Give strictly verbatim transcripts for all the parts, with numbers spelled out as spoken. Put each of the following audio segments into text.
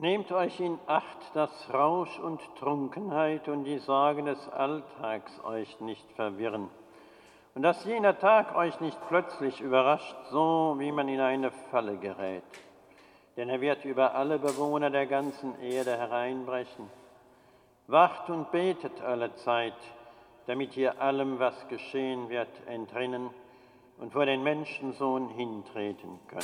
Nehmt euch in Acht, dass Rausch und Trunkenheit und die Sorgen des Alltags euch nicht verwirren und dass jener Tag euch nicht plötzlich überrascht, so wie man in eine Falle gerät. Denn er wird über alle Bewohner der ganzen Erde hereinbrechen. Wacht und betet alle Zeit, damit ihr allem, was geschehen wird, entrinnen und vor den Menschensohn hintreten könnt.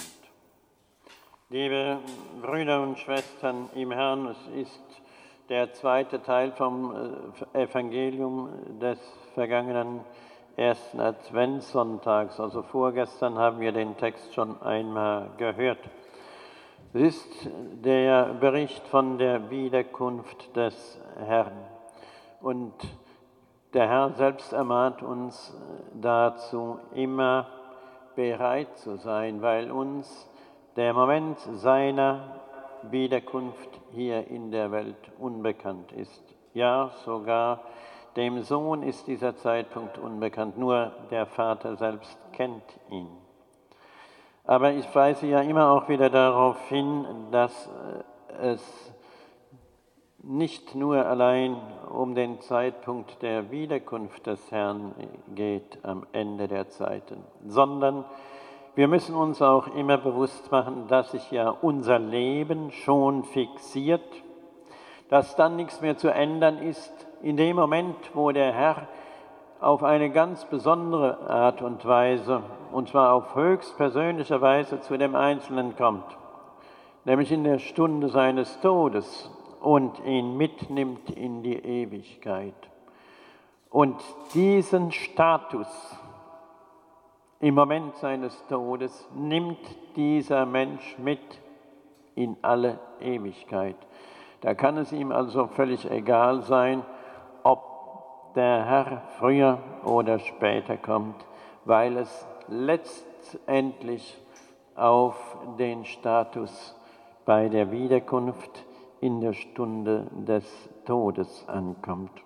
Liebe Brüder und Schwestern im Herrn, es ist der zweite Teil vom Evangelium des vergangenen ersten Adventssonntags. Also vorgestern haben wir den Text schon einmal gehört. Es ist der Bericht von der Wiederkunft des Herrn. Und der Herr selbst ermahnt uns dazu, immer bereit zu sein, weil uns der Moment seiner Wiederkunft hier in der Welt unbekannt ist. Ja, sogar dem Sohn ist dieser Zeitpunkt unbekannt, nur der Vater selbst kennt ihn. Aber ich weise ja immer auch wieder darauf hin, dass es nicht nur allein um den Zeitpunkt der Wiederkunft des Herrn geht am Ende der Zeiten, sondern wir müssen uns auch immer bewusst machen, dass sich ja unser Leben schon fixiert, dass dann nichts mehr zu ändern ist in dem Moment, wo der Herr auf eine ganz besondere Art und Weise, und zwar auf höchstpersönliche Weise, zu dem Einzelnen kommt, nämlich in der Stunde seines Todes und ihn mitnimmt in die Ewigkeit. Und diesen Status im Moment seines Todes nimmt dieser Mensch mit in alle Ewigkeit. Da kann es ihm also völlig egal sein, ob der Herr früher oder später kommt, weil es letztendlich auf den Status bei der Wiederkunft in der Stunde des Todes ankommt.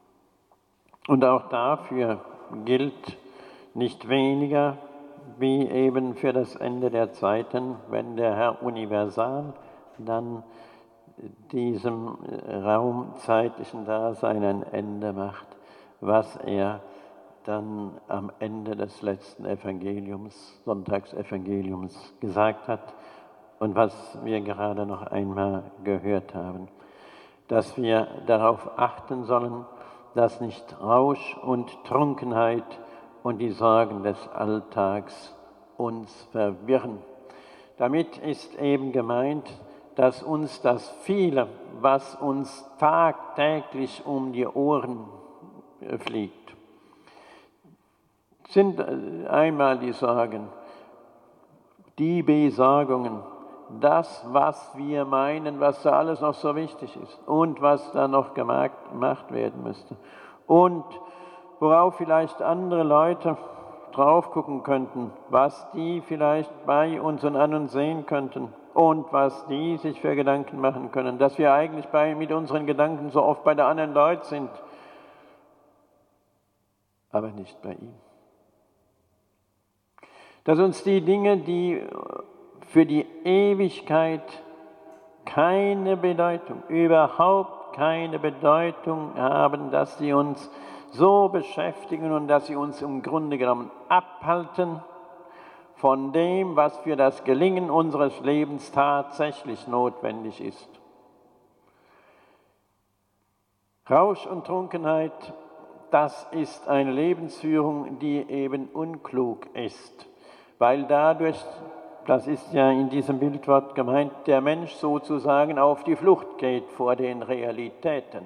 Und auch dafür gilt nicht weniger wie eben für das Ende der Zeiten, wenn der Herr universal dann diesem raumzeitlichen Dasein ein Ende macht, was er dann am Ende des letzten Evangeliums, Sonntagsevangeliums gesagt hat und was wir gerade noch einmal gehört haben, dass wir darauf achten sollen, dass nicht Rausch und Trunkenheit und die Sorgen des Alltags uns verwirren. Damit ist eben gemeint, dass uns das Viele, was uns tagtäglich um die Ohren fliegt, sind einmal die Sorgen, die Besorgungen, das, was wir meinen, was da alles noch so wichtig ist und was da noch gemacht, gemacht werden müsste. Und worauf vielleicht andere Leute drauf gucken könnten, was die vielleicht bei uns und an uns sehen könnten und was die sich für Gedanken machen können, dass wir eigentlich bei, mit unseren Gedanken so oft bei der anderen Leute sind, aber nicht bei ihm. Dass uns die Dinge, die für die Ewigkeit keine Bedeutung, überhaupt keine Bedeutung haben, dass sie uns so beschäftigen und dass sie uns im Grunde genommen abhalten von dem, was für das Gelingen unseres Lebens tatsächlich notwendig ist. Rausch und Trunkenheit, das ist eine Lebensführung, die eben unklug ist, weil dadurch, das ist ja in diesem Bildwort gemeint, der Mensch sozusagen auf die Flucht geht vor den Realitäten.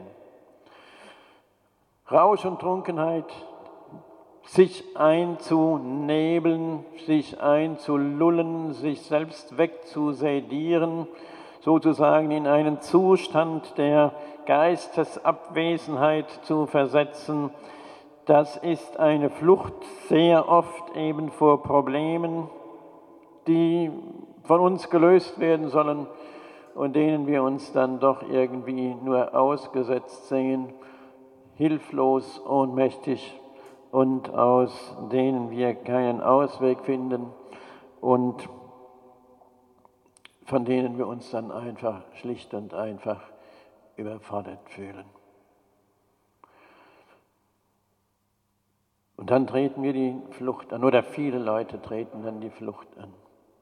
Rausch und Trunkenheit, sich einzunebeln, sich einzulullen, sich selbst wegzusedieren, sozusagen in einen Zustand der Geistesabwesenheit zu versetzen, das ist eine Flucht sehr oft eben vor Problemen, die von uns gelöst werden sollen und denen wir uns dann doch irgendwie nur ausgesetzt sehen, hilflos, ohnmächtig und aus denen wir keinen Ausweg finden und von denen wir uns dann einfach schlicht und einfach überfordert fühlen. Und dann treten wir die Flucht an, oder viele Leute treten dann die Flucht an.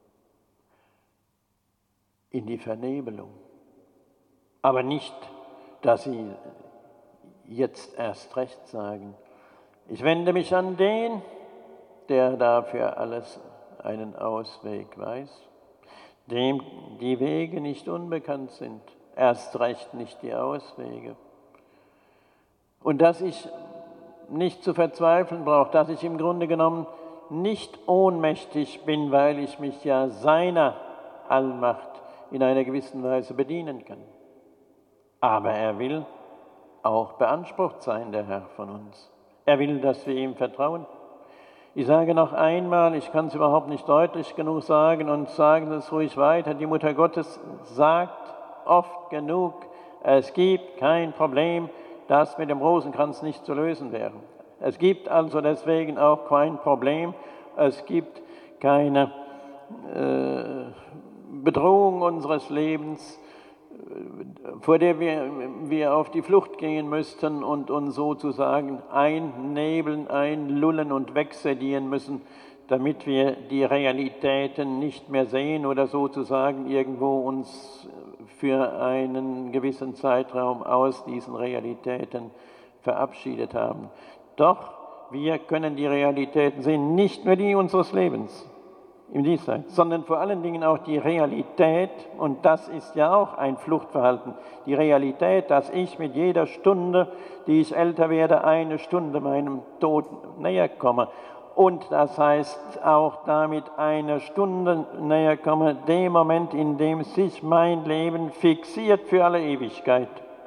In die Vernebelung. Aber nicht, dass sie jetzt erst recht sagen, ich wende mich an den, der dafür alles einen Ausweg weiß, dem die Wege nicht unbekannt sind, erst recht nicht die Auswege. Und dass ich nicht zu verzweifeln brauche, dass ich im Grunde genommen nicht ohnmächtig bin, weil ich mich ja seiner Allmacht in einer gewissen Weise bedienen kann. Aber er will auch beansprucht sein, der Herr von uns. Er will, dass wir ihm vertrauen. Ich sage noch einmal, ich kann es überhaupt nicht deutlich genug sagen und sagen Sie es ruhig weiter, die Mutter Gottes sagt oft genug, es gibt kein Problem, das mit dem Rosenkranz nicht zu lösen wäre. Es gibt also deswegen auch kein Problem, es gibt keine äh, Bedrohung unseres Lebens, vor der wir, wir auf die Flucht gehen müssten und uns sozusagen einnebeln, einlullen und wegsedieren müssen, damit wir die Realitäten nicht mehr sehen oder sozusagen irgendwo uns für einen gewissen Zeitraum aus diesen Realitäten verabschiedet haben. Doch wir können die Realitäten sehen, nicht nur die unseres Lebens im Diesseits, sondern vor allen Dingen auch die Realität, und das ist ja auch ein Fluchtverhalten, die Realität, dass ich mit jeder Stunde, die ich älter werde, eine Stunde meinem Tod näher komme. Und das heißt auch damit eine Stunde näher komme, dem Moment, in dem sich mein Leben fixiert für alle Ewigkeit.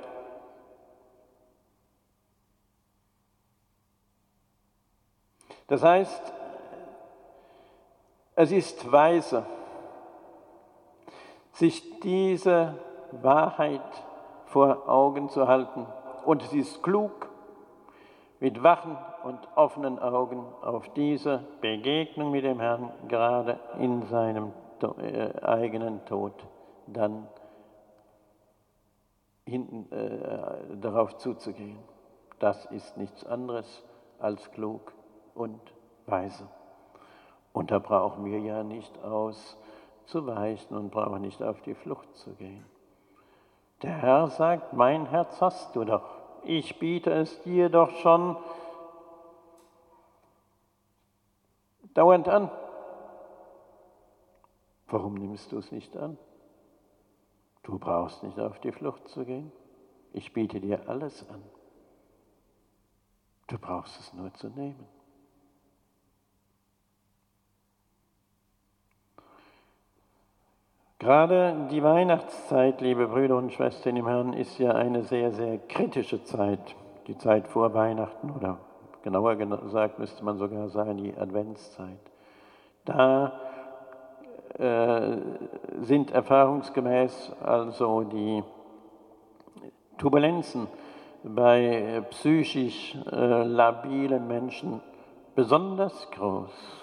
Das heißt, es ist weise, sich diese Wahrheit vor Augen zu halten. Und es ist klug, mit wachen und offenen Augen auf diese Begegnung mit dem Herrn gerade in seinem äh, eigenen Tod dann hinten, äh, darauf zuzugehen. Das ist nichts anderes als klug und weise. Und da brauchen wir ja nicht auszuweichen und brauchen nicht auf die Flucht zu gehen. Der Herr sagt, mein Herz hast du doch. Ich biete es dir doch schon dauernd an. Warum nimmst du es nicht an? Du brauchst nicht auf die Flucht zu gehen. Ich biete dir alles an. Du brauchst es nur zu nehmen. Gerade die Weihnachtszeit, liebe Brüder und Schwestern im Herrn, ist ja eine sehr, sehr kritische Zeit. Die Zeit vor Weihnachten oder genauer gesagt müsste man sogar sagen, die Adventszeit. Da äh, sind erfahrungsgemäß also die Turbulenzen bei psychisch äh, labilen Menschen besonders groß.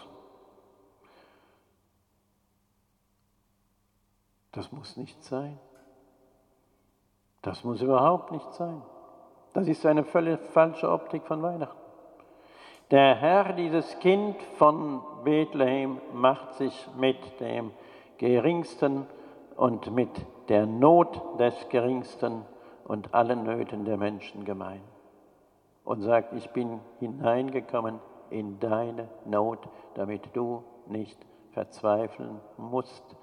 Das muss nicht sein. Das muss überhaupt nicht sein. Das ist eine völlig falsche Optik von Weihnachten. Der Herr, dieses Kind von Bethlehem, macht sich mit dem Geringsten und mit der Not des Geringsten und allen Nöten der Menschen gemein. Und sagt, ich bin hineingekommen in deine Not, damit du nicht verzweifeln musst.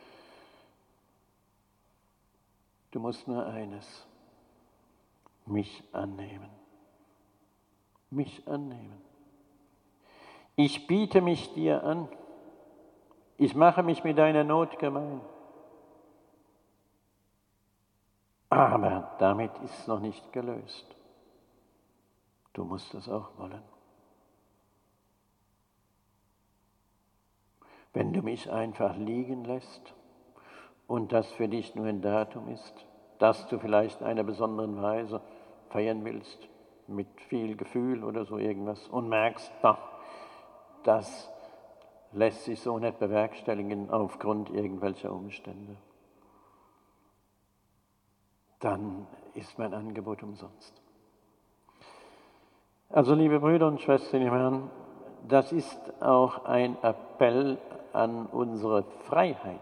Du musst nur eines, mich annehmen. Mich annehmen. Ich biete mich dir an. Ich mache mich mit deiner Not gemein. Aber damit ist es noch nicht gelöst. Du musst es auch wollen. Wenn du mich einfach liegen lässt, und das für dich nur ein Datum ist, das du vielleicht in einer besonderen Weise feiern willst, mit viel Gefühl oder so irgendwas, und merkst, na, das lässt sich so nicht bewerkstelligen aufgrund irgendwelcher Umstände. dann ist mein Angebot umsonst. Also liebe Brüder und Schwestern im Herrn, das ist auch ein Appell an unsere Freiheit.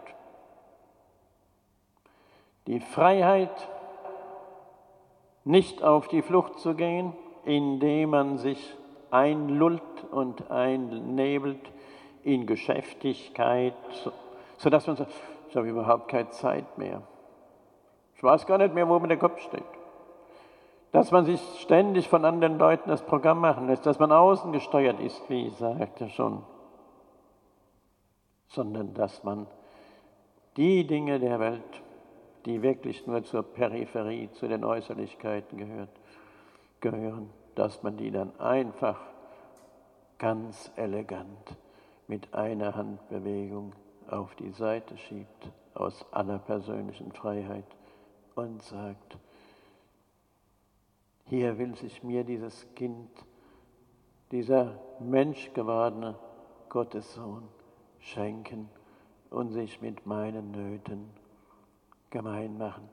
Die Freiheit, nicht auf die Flucht zu gehen, indem man sich einlullt und einnebelt in Geschäftigkeit, sodass man sagt, ich habe überhaupt keine Zeit mehr. Ich weiß gar nicht mehr, wo mir der Kopf steht. Dass man sich ständig von anderen Leuten das Programm machen lässt, dass man außen gesteuert ist, wie ich sagte schon, sondern dass man die Dinge der Welt, die wirklich nur zur Peripherie, zu den Äußerlichkeiten gehört, gehören, dass man die dann einfach ganz elegant mit einer Handbewegung auf die Seite schiebt, aus aller persönlichen Freiheit und sagt, hier will sich mir dieses Kind, dieser menschgewordene Gottessohn schenken und sich mit meinen Nöten gemein machen,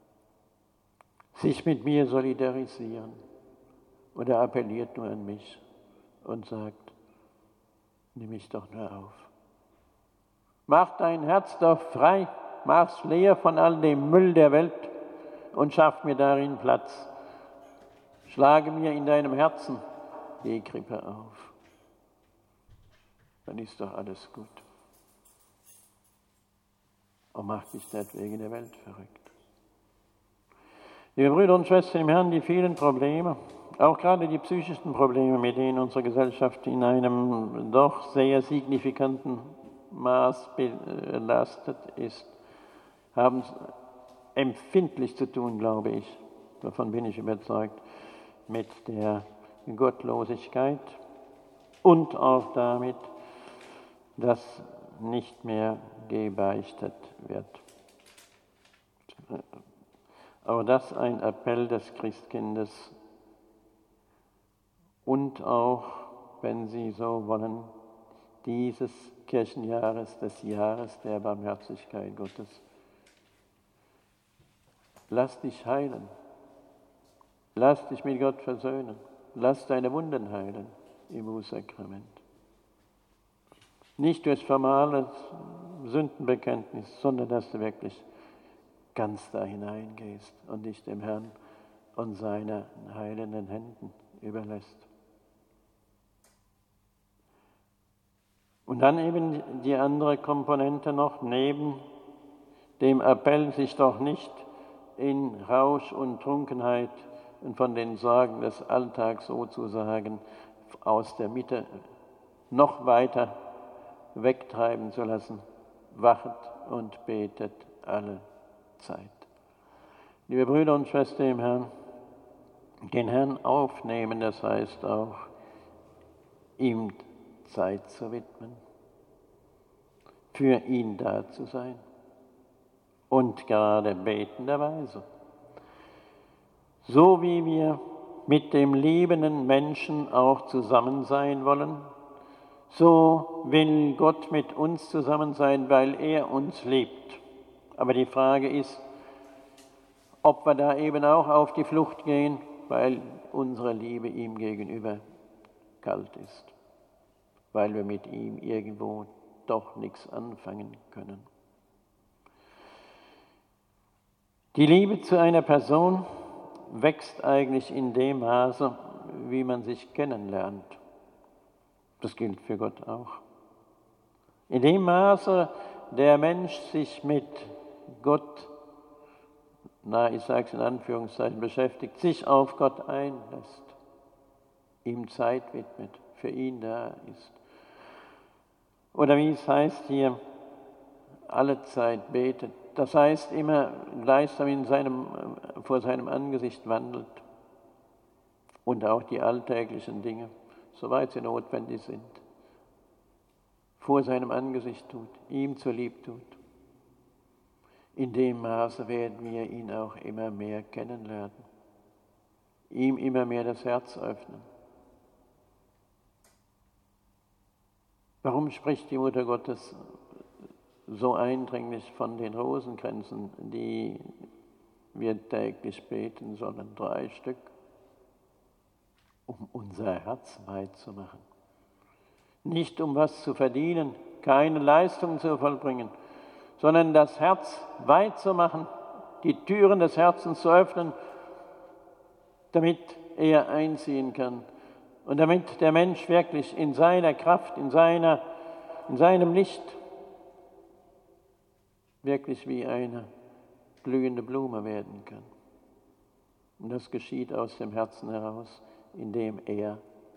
sich mit mir solidarisieren. Und er appelliert nur an mich und sagt, nimm mich doch nur auf. Mach dein Herz doch frei, mach's leer von all dem Müll der Welt und schaff mir darin Platz. Schlage mir in deinem Herzen die Krippe auf. Dann ist doch alles gut. Und mach dich nicht wegen der Welt verrückt. Liebe Brüder und Schwestern im Herrn, die vielen Probleme, auch gerade die psychischen Probleme, mit denen unsere Gesellschaft in einem doch sehr signifikanten Maß belastet ist, haben empfindlich zu tun, glaube ich, davon bin ich überzeugt, mit der Gottlosigkeit und auch damit, dass nicht mehr gebeichtet wird. Aber das ein Appell des Christkindes und auch, wenn Sie so wollen, dieses Kirchenjahres, des Jahres der Barmherzigkeit Gottes. Lass dich heilen. Lass dich mit Gott versöhnen. Lass deine Wunden heilen im Bußsakrament. Nicht durch formales Sündenbekenntnis, sondern dass du wirklich ganz da hineingehst und dich dem Herrn und seiner heilenden Händen überlässt. Und dann eben die andere Komponente noch, neben dem Appell, sich doch nicht in Rausch und Trunkenheit und von den Sorgen des Alltags sozusagen aus der Mitte noch weiter wegtreiben zu lassen. Wachet und betet alle Zeit. Liebe Brüder und Schwestern im Herrn, den Herrn aufnehmen, das heißt auch, ihm Zeit zu widmen, für ihn da zu sein und gerade betenderweise. So wie wir mit dem liebenden Menschen auch zusammen sein wollen, so will Gott mit uns zusammen sein, weil er uns liebt. Aber die Frage ist, ob wir da eben auch auf die Flucht gehen, weil unsere Liebe ihm gegenüber kalt ist, weil wir mit ihm irgendwo doch nichts anfangen können. Die Liebe zu einer Person wächst eigentlich in dem Maße, wie man sich kennenlernt. Das gilt für Gott auch. In dem Maße, der Mensch sich mit Gott, na, ich sage es in Anführungszeichen, beschäftigt, sich auf Gott einlässt, ihm Zeit widmet, für ihn da ist. Oder wie es heißt hier, alle Zeit betet. Das heißt, immer gleichsam in seinem, vor seinem Angesicht wandelt und auch die alltäglichen Dinge, soweit sie notwendig sind, vor seinem Angesicht tut, ihm zulieb tut. In dem Maße werden wir ihn auch immer mehr kennenlernen, ihm immer mehr das Herz öffnen. Warum spricht die Mutter Gottes so eindringlich von den Rosenkränzen, die wir täglich beten sollen, drei Stück, um unser Herz weit zu machen. Nicht um was zu verdienen, keine Leistung zu vollbringen, sondern das Herz weit zu machen, die Türen des Herzens zu öffnen, damit er einziehen kann und damit der Mensch wirklich in seiner Kraft, in, seiner, in seinem Licht wirklich wie eine blühende Blume werden kann. Und das geschieht aus dem Herzen heraus, indem er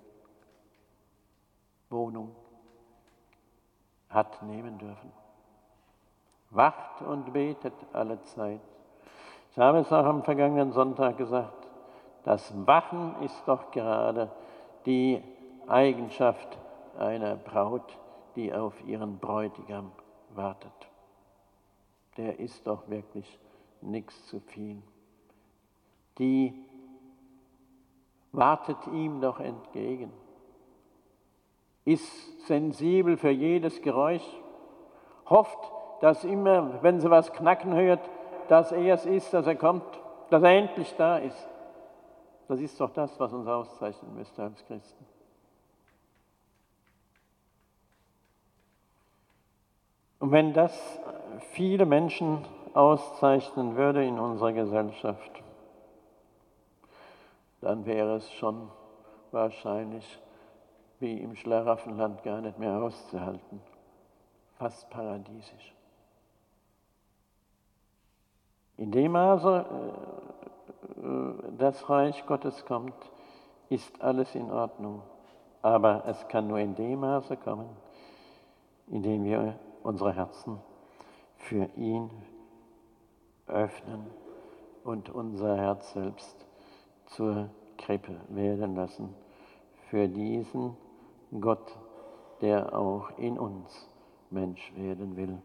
Wohnung hat nehmen dürfen. Wacht und betet alle Zeit. Ich habe es auch am vergangenen Sonntag gesagt, das Wachen ist doch gerade die Eigenschaft einer Braut, die auf ihren Bräutigam wartet. Der ist doch wirklich nichts zu viel. Die wartet ihm doch entgegen, ist sensibel für jedes Geräusch, hofft, dass immer, wenn sie was knacken hört, dass er es ist, dass er kommt, dass er endlich da ist. Das ist doch das, was uns auszeichnen müsste als Christen. Und wenn das viele Menschen auszeichnen würde in unserer Gesellschaft, dann wäre es schon wahrscheinlich wie im Schlaraffenland gar nicht mehr auszuhalten. Fast paradiesisch. In dem Maße, das Reich Gottes kommt, ist alles in Ordnung. Aber es kann nur in dem Maße kommen, indem wir unsere Herzen für ihn öffnen und unser Herz selbst zur Krippe werden lassen für diesen Gott, der auch in uns Mensch werden will.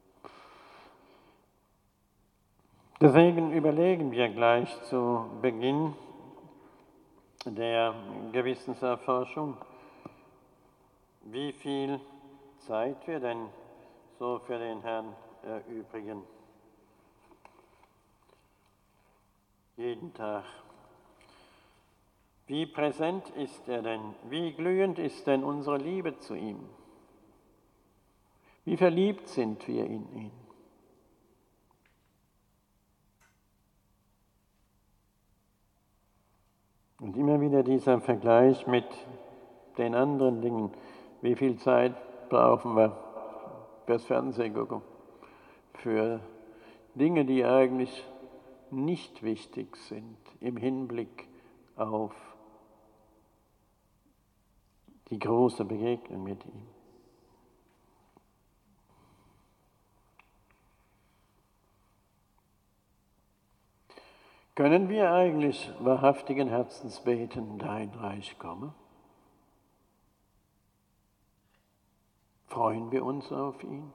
Deswegen überlegen wir gleich zu Beginn der Gewissenserforschung, wie viel Zeit wir denn so für den Herrn erübrigen. Jeden Tag. Wie präsent ist er denn? Wie glühend ist denn unsere Liebe zu ihm? Wie verliebt sind wir in ihn? Und immer wieder dieser Vergleich mit den anderen Dingen. Wie viel Zeit brauchen wir fürs Fernsehen gucken? Für Dinge, die eigentlich nicht wichtig sind im Hinblick auf die große Begegnung mit ihm. Können wir eigentlich wahrhaftigen Herzens beten, dein Reich komme? Freuen wir uns auf ihn?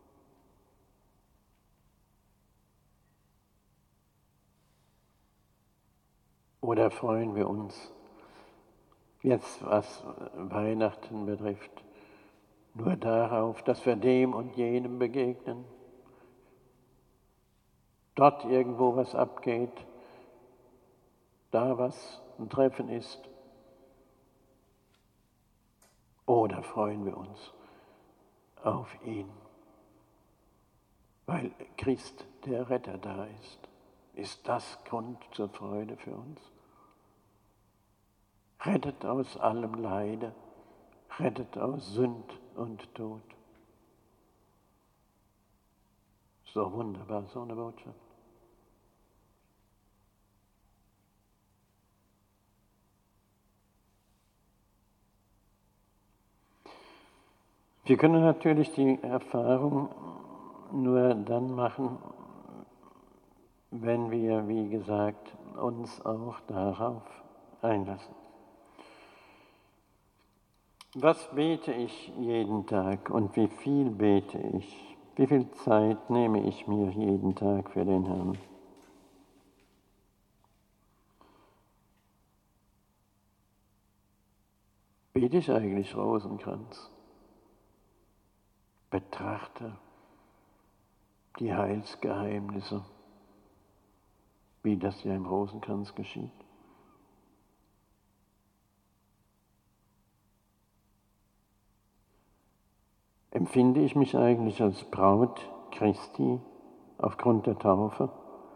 Oder freuen wir uns, jetzt was Weihnachten betrifft, nur darauf, dass wir dem und jenem begegnen, dort irgendwo was abgeht, da was ein Treffen ist? Oder freuen wir uns auf ihn, weil Christ, der Retter, da ist? Ist das Grund zur Freude für uns? Rettet aus allem Leide, rettet aus Sünd und Tod. So wunderbar, so eine Botschaft. Wir können natürlich die Erfahrung nur dann machen, wenn wir, wie gesagt, uns auch darauf einlassen. Was bete ich jeden Tag und wie viel bete ich? Wie viel Zeit nehme ich mir jeden Tag für den Herrn? Bete ich eigentlich Rosenkranz? Betrachte die Heilsgeheimnisse. wie das ja im Rosenkranz geschieht. Empfinde ich mich eigentlich als Braut Christi aufgrund der Taufe?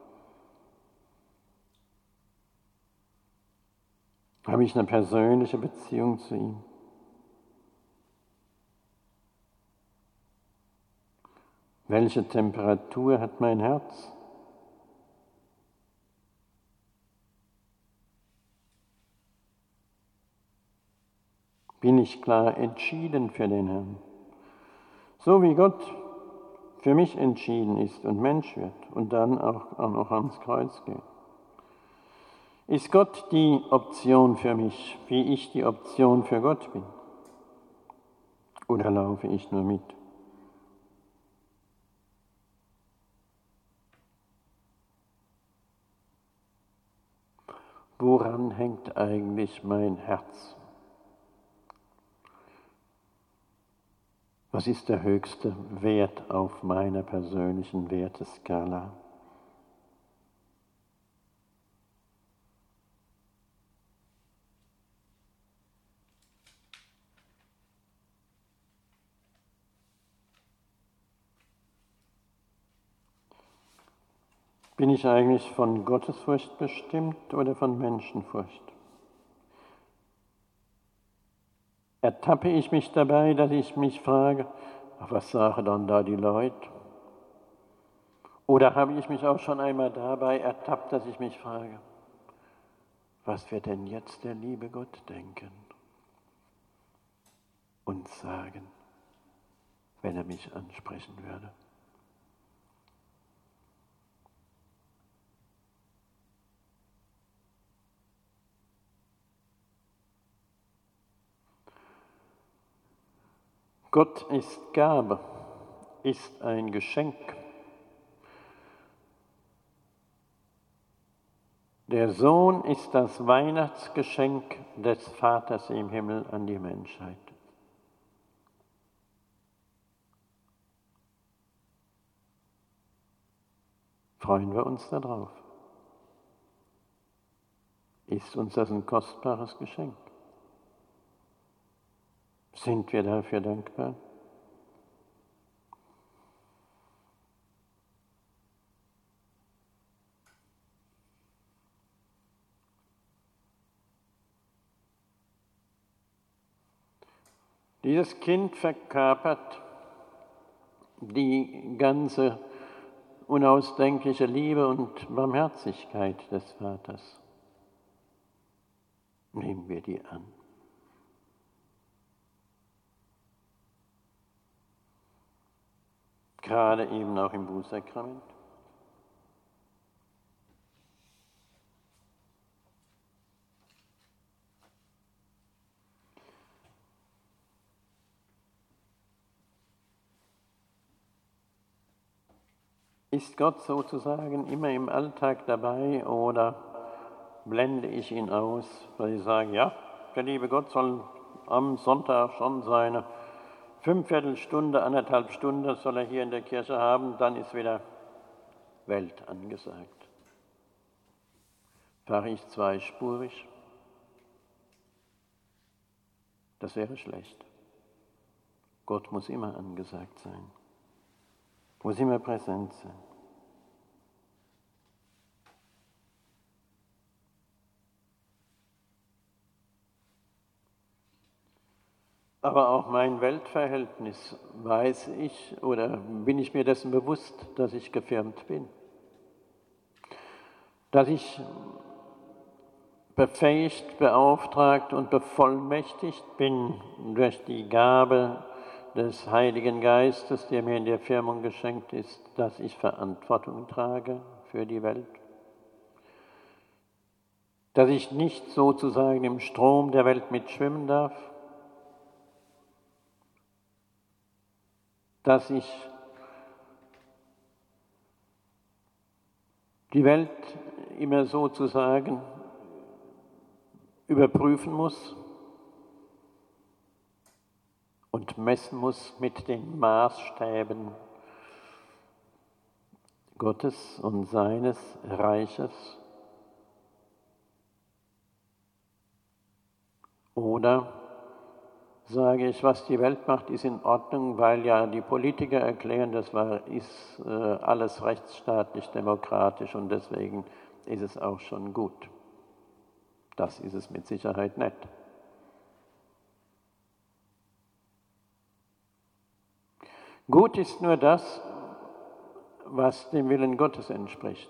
Habe ich eine persönliche Beziehung zu ihm? Welche Temperatur hat mein Herz? Bin ich klar entschieden für den Herrn? So wie Gott für mich entschieden ist und Mensch wird und dann auch, auch noch ans Kreuz geht. Ist Gott die Option für mich, wie ich die Option für Gott bin? Oder laufe ich nur mit? Woran hängt eigentlich mein Herz? Was ist der höchste Wert auf meiner persönlichen Werteskala? Bin ich eigentlich von Gottesfurcht bestimmt oder von Menschenfurcht? Ertappe ich mich dabei, dass ich mich frage, was sagen dann da die Leute? Oder habe ich mich auch schon einmal dabei ertappt, dass ich mich frage, was wird denn jetzt der liebe Gott denken und sagen, wenn er mich ansprechen würde? Gott ist Gabe, ist ein Geschenk. Der Sohn ist das Weihnachtsgeschenk des Vaters im Himmel an die Menschheit. Freuen wir uns darauf? Ist uns das ein kostbares Geschenk? Sind wir dafür dankbar? Dieses Kind verkörpert die ganze unausdenkliche Liebe und Barmherzigkeit des Vaters. Nehmen wir die an. Gerade eben auch im Bußsakrament. Ist Gott sozusagen immer im Alltag dabei oder blende ich ihn aus, weil ich sage, ja, der liebe Gott soll am Sonntag schon seine Fünfviertelstunde, anderthalb Stunde soll er hier in der Kirche haben, dann ist wieder Welt angesagt. Fahre ich zweispurig? Das wäre schlecht. Gott muss immer angesagt sein, muss immer präsent sein. Aber auch mein Weltverhältnis, weiß ich oder bin ich mir dessen bewusst, dass ich gefirmt bin. Dass ich befähigt, beauftragt und bevollmächtigt bin durch die Gabe des Heiligen Geistes, der mir in der Firmung geschenkt ist, dass ich Verantwortung trage für die Welt. Dass ich nicht sozusagen im Strom der Welt mitschwimmen darf. Dass ich die Welt immer sozusagen überprüfen muss und messen muss mit den Maßstäben, Gottes und seines Reiches? Oder sage ich, was die Welt macht, ist in Ordnung, weil ja die Politiker erklären, das war, ist äh, alles rechtsstaatlich, demokratisch und deswegen ist es auch schon gut. Das ist es mit Sicherheit nicht. Gut ist nur das, was dem Willen Gottes entspricht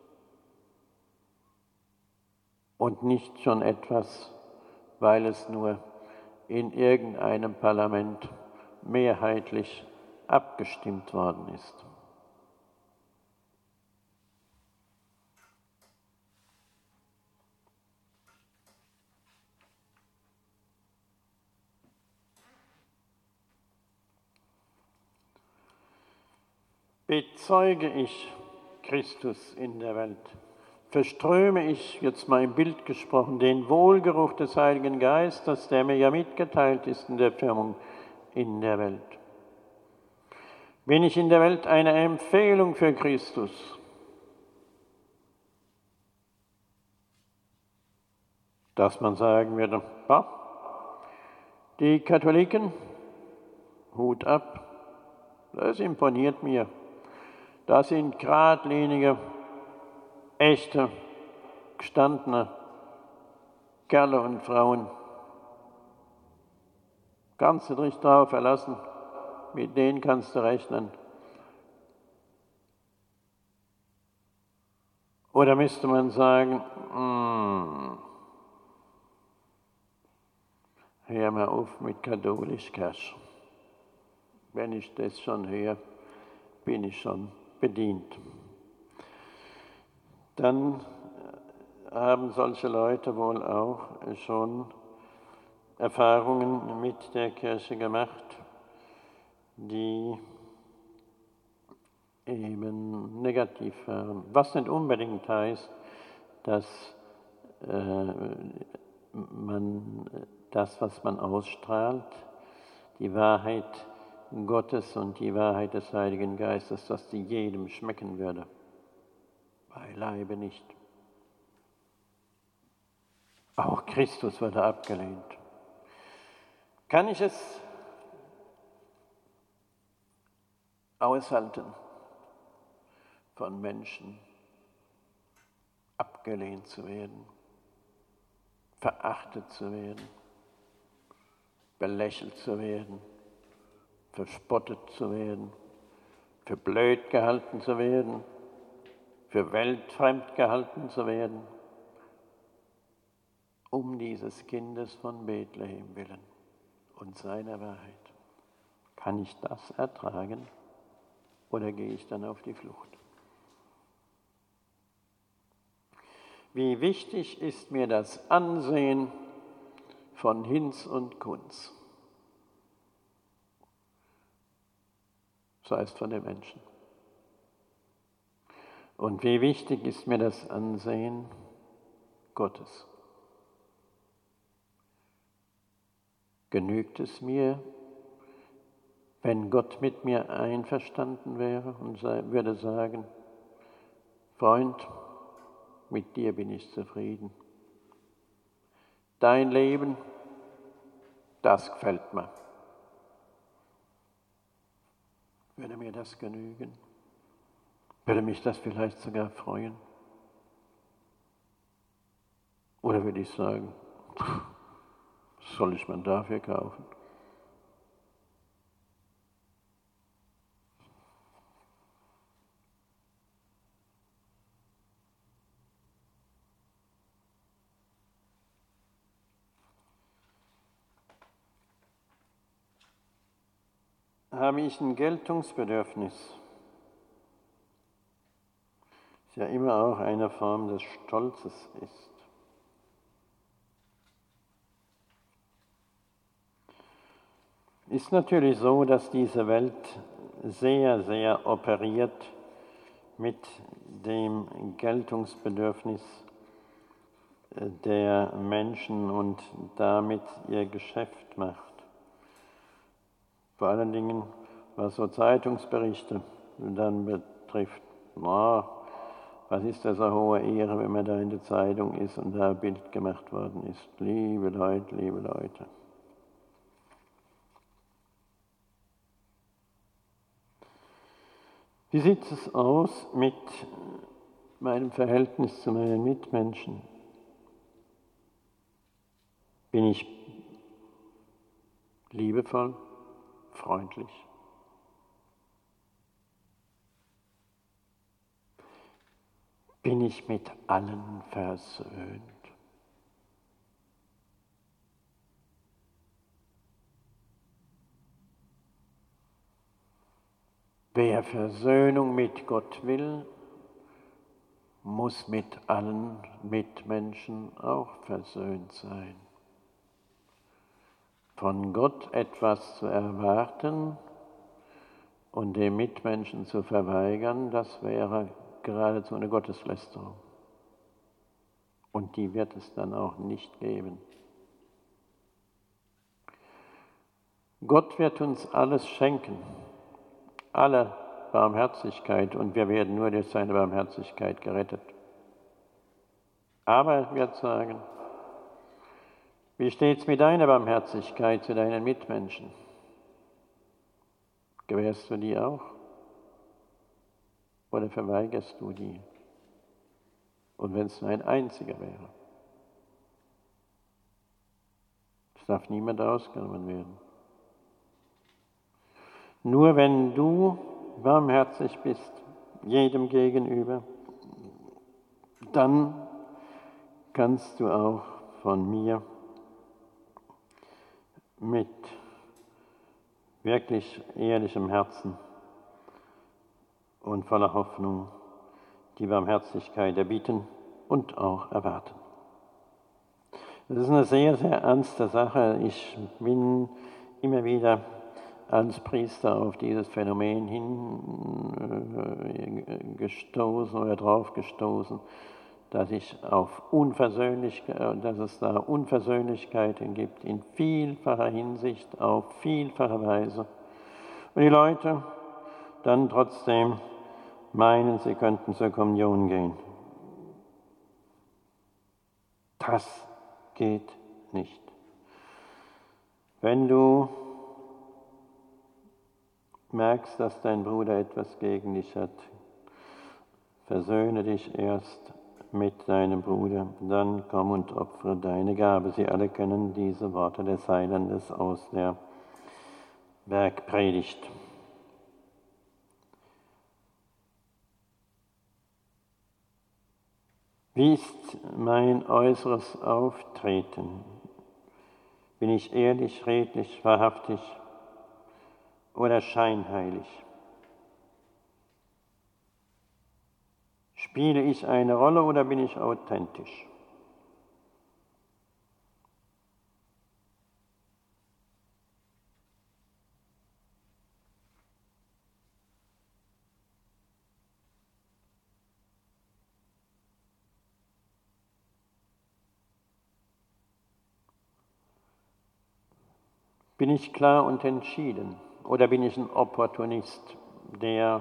und nicht schon etwas, weil es nur in irgendeinem Parlament mehrheitlich abgestimmt worden ist. Bezeuge ich Christus in der Welt, verströme ich, jetzt mal im Bild gesprochen, den Wohlgeruch des Heiligen Geistes, der mir ja mitgeteilt ist in der Firmung in der Welt. Bin ich in der Welt eine Empfehlung für Christus? Dass man sagen würde, ja, die Katholiken, Hut ab, das imponiert mir. Das sind geradlinige, echte, gestandene Kerle und Frauen. Kannst du dich darauf verlassen, mit denen kannst du rechnen. Oder müsste man sagen, hm, hör mal auf mit Katholischkeit. Wenn ich das schon höre, bin ich schon bedient. Dann haben solche Leute wohl auch schon Erfahrungen mit der Kirche gemacht, die eben negativ waren. Was nicht unbedingt heißt, dass äh, man das, was man ausstrahlt, die Wahrheit Gottes und die Wahrheit des Heiligen Geistes, dass die jedem schmecken würde. Beileibe nicht. Auch Christus wurde abgelehnt. Kann ich es aushalten, von Menschen abgelehnt zu werden, verachtet zu werden, belächelt zu werden, verspottet zu werden, für blöd gehalten zu werden, für weltfremd gehalten zu werden, um dieses Kindes von Bethlehem willen und seiner Wahrheit. Kann ich das ertragen oder gehe ich dann auf die Flucht? Wie wichtig ist mir das Ansehen von Hinz und Kunz, das heißt von den Menschen. Und wie wichtig ist mir das Ansehen Gottes. Genügt es mir, wenn Gott mit mir einverstanden wäre und würde sagen, Freund, mit dir bin ich zufrieden. Dein Leben, das gefällt mir. Würde mir das genügen? Würde mich das vielleicht sogar freuen? Oder würde ich sagen, was soll ich mir dafür kaufen? Habe ich ein Geltungsbedürfnis? Ist ja immer auch eine Form des Stolzes ist. Ist natürlich so, dass diese Welt sehr, sehr operiert mit dem Geltungsbedürfnis der Menschen und damit ihr Geschäft macht. Vor allen Dingen, was so Zeitungsberichte dann betrifft. Na, was ist das eine hohe Ehre, wenn man da in der Zeitung ist und da ein Bild gemacht worden ist. Liebe Leute, liebe Leute. Wie sieht es aus mit meinem Verhältnis zu meinen Mitmenschen? Bin ich liebevoll, freundlich? Bin ich mit allen versöhnt? Wer Versöhnung mit Gott will, muss mit allen Mitmenschen auch versöhnt sein. Von Gott etwas zu erwarten und dem Mitmenschen zu verweigern, das wäre geradezu eine Gotteslästerung. Und die wird es dann auch nicht geben. Gott wird uns alles schenken, alle Barmherzigkeit, und wir werden nur durch seine Barmherzigkeit gerettet. Aber er wird sagen, wie steht's mit deiner Barmherzigkeit zu deinen Mitmenschen? Gewährst du die auch? Oder verweigerst du die? Und wenn es nur ein einziger wäre? Es darf niemand ausgenommen werden. Nur wenn du barmherzig bist, jedem gegenüber, dann kannst du auch von mir mit wirklich ehrlichem Herzen und voller Hoffnung die Barmherzigkeit erbieten und auch erwarten. Das ist eine sehr, sehr ernste Sache. Ich bin immer wieder als Priester auf dieses Phänomen hingestoßen oder drauf gestoßen, dass ich auf Unversöhnlichkeit, dass es da Unversöhnlichkeiten gibt in vielfacher Hinsicht, auf vielfache Weise. Und die Leute dann trotzdem meinen, sie könnten zur Kommunion gehen. Das geht nicht. Wenn du merkst, dass dein Bruder etwas gegen dich hat, versöhne dich erst mit deinem Bruder, dann komm und opfere deine Gabe. Sie alle kennen diese Worte des Heilandes aus der Bergpredigt. Wie ist mein äußeres Auftreten? Bin ich ehrlich, redlich, wahrhaftig oder scheinheilig? Spiele ich eine Rolle oder bin ich authentisch? Bin ich klar und entschieden oder bin ich ein Opportunist, der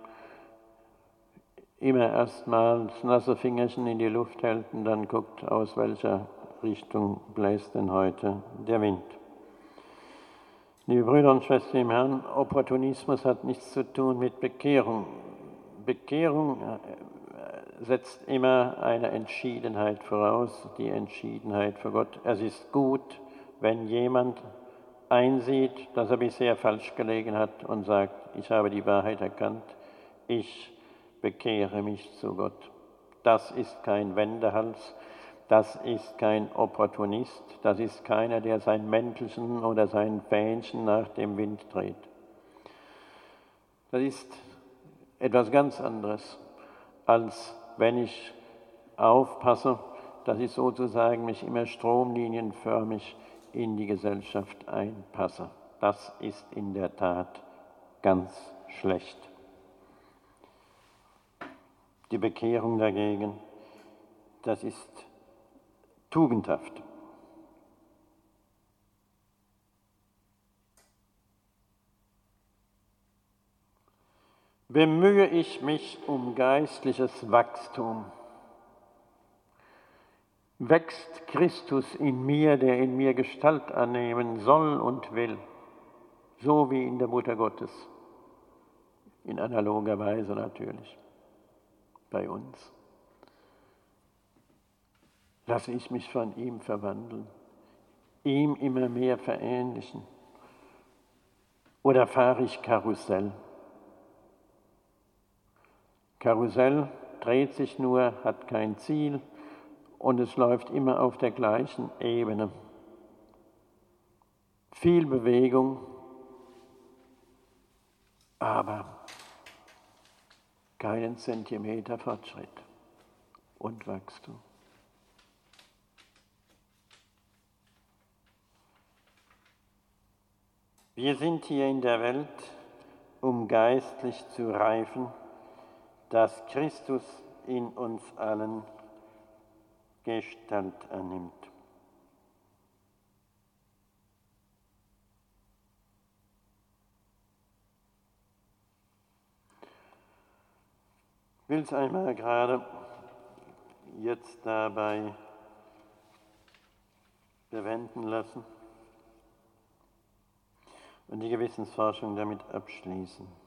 immer erstmal das nasse Fingerchen in die Luft hält und dann guckt, aus welcher Richtung bläst denn heute der Wind? Liebe Brüder und Schwestern im Herrn, Opportunismus hat nichts zu tun mit Bekehrung. Bekehrung setzt immer eine Entschiedenheit voraus, die Entschiedenheit für Gott. Es ist gut, wenn jemand einsieht, dass er bisher falsch gelegen hat und sagt, ich habe die Wahrheit erkannt, ich bekehre mich zu Gott. Das ist kein Wendehals, das ist kein Opportunist, das ist keiner, der sein Mäntelchen oder sein Fähnchen nach dem Wind dreht. Das ist etwas ganz anderes, als wenn ich aufpasse, dass ich sozusagen mich immer stromlinienförmig in die Gesellschaft einpasse. Das ist in der Tat ganz schlecht. Die Bekehrung dagegen, das ist tugendhaft. bemühe ich mich um geistliches Wachstum. Wächst Christus in mir, der in mir Gestalt annehmen soll und will, so wie in der Mutter Gottes, in analoger Weise natürlich, bei uns. Lasse ich mich von ihm verwandeln, ihm immer mehr verähnlichen? Oder fahre ich Karussell? Karussell dreht sich nur, hat kein Ziel und es läuft immer auf der gleichen Ebene. Viel Bewegung, aber keinen Zentimeter Fortschritt und Wachstum. Wir sind hier in der Welt, um geistlich zu reifen, dass Christus in uns allen Gestalt annimmt. Ich will es einmal gerade jetzt dabei bewenden lassen und die Gewissensforschung damit abschließen.